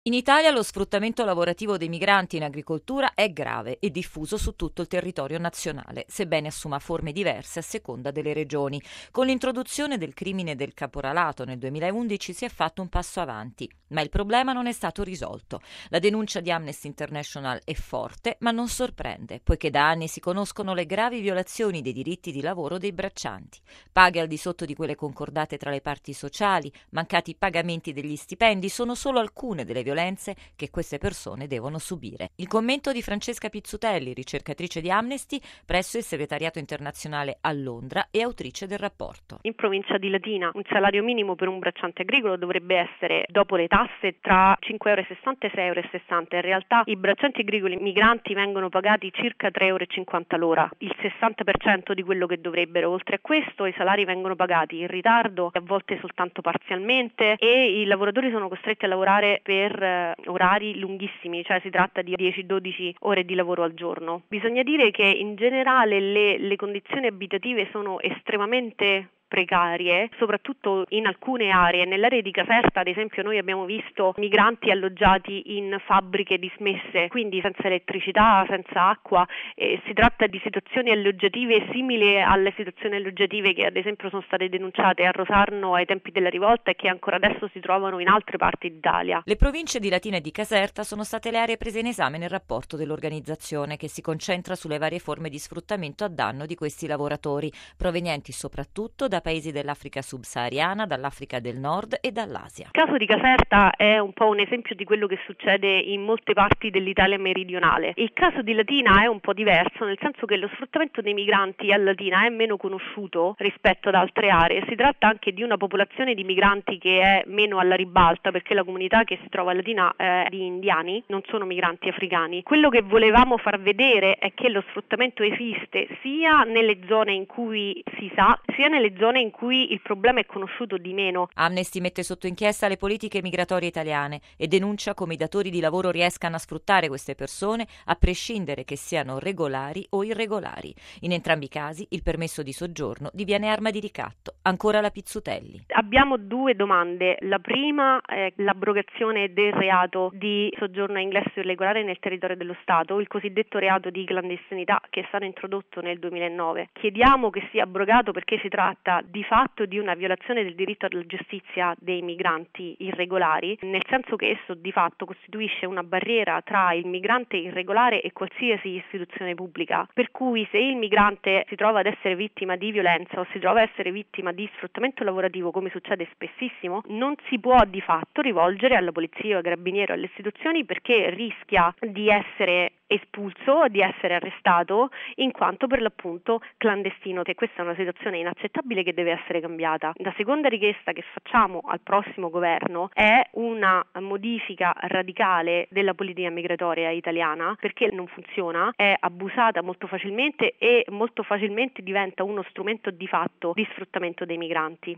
In Italia lo sfruttamento lavorativo dei migranti in agricoltura è grave e diffuso su tutto il territorio nazionale, sebbene assuma forme diverse a seconda delle regioni. Con l'introduzione del crimine del caporalato nel 2011 si è fatto un passo avanti, ma il problema non è stato risolto. La denuncia di Amnesty International è forte, ma non sorprende, poiché da anni si conoscono le gravi violazioni dei diritti di lavoro dei braccianti. Paghe al di sotto di quelle concordate tra le parti sociali, mancati pagamenti degli stipendi sono solo alcune delle violenze che queste persone devono subire. Il commento di Francesca Pizzutelli, ricercatrice di Amnesty presso il segretariato internazionale a Londra e autrice del rapporto. In provincia di Latina un salario minimo per un bracciante agricolo dovrebbe essere, dopo le tasse, tra 5,60 euro e 6,60 euro. In realtà i braccianti agricoli migranti vengono pagati circa 3,50 euro l'ora, il 60% di quello che dovrebbero. Oltre a questo i salari vengono pagati in ritardo, a volte soltanto parzialmente, e i lavoratori sono costretti a lavorare per orari lunghissimi, cioè si tratta di 10-12 ore di lavoro al giorno. Bisogna dire che in generale le condizioni abitative sono estremamente precarie, soprattutto in alcune aree. Nell'area di Caserta, ad esempio, noi abbiamo visto migranti alloggiati in fabbriche dismesse, quindi senza elettricità, senza acqua. Si tratta di situazioni alloggiative simili alle situazioni alloggiative che ad esempio sono state denunciate a Rosarno ai tempi della rivolta e che ancora adesso si trovano in altre parti d'Italia. Le province di Latina e di Caserta sono state le aree prese in esame nel rapporto dell'organizzazione, che si concentra sulle varie forme di sfruttamento a danno di questi lavoratori, provenienti soprattutto da paesi dell'Africa subsahariana, dall'Africa del Nord e dall'Asia. Il caso di Caserta è un po' un esempio di quello che succede in molte parti dell'Italia meridionale. Il caso di Latina è un po' diverso, nel senso che lo sfruttamento dei migranti a Latina è meno conosciuto rispetto ad altre aree. Si tratta anche di una popolazione di migranti che è meno alla ribalta, perché la comunità che si trova a Latina è di indiani, non sono migranti africani. Quello che volevamo far vedere è che lo sfruttamento esiste sia nelle zone in cui si sa, sia nelle zone in cui il problema è conosciuto di meno. Amnesty mette sotto inchiesta le politiche migratorie italiane e denuncia come i datori di lavoro riescano a sfruttare queste persone a prescindere che siano regolari o irregolari. In entrambi i casi il permesso di soggiorno diviene arma di ricatto. Ancora la Pizzutelli. Abbiamo due domande. La prima è l'abrogazione del reato di soggiorno a ingresso irregolare nel territorio dello Stato, il cosiddetto reato di clandestinità che è stato introdotto nel 2009. Chiediamo che sia abrogato perché si tratta di fatto di una violazione del diritto alla giustizia dei migranti irregolari, nel senso che esso di fatto costituisce una barriera tra il migrante irregolare e qualsiasi istituzione pubblica, per cui se il migrante si trova ad essere vittima di violenza o si trova ad essere vittima di sfruttamento lavorativo, come succede spessissimo, non si può di fatto rivolgere alla polizia o ai carabinieri o alle istituzioni, perché rischia di essere espulso, di essere arrestato in quanto per l'appunto clandestino, che questa è una situazione inaccettabile che deve essere cambiata. La seconda richiesta che facciamo al prossimo governo è una modifica radicale della politica migratoria italiana, perché non funziona, è abusata molto facilmente e molto facilmente diventa uno strumento di fatto di sfruttamento dei migranti.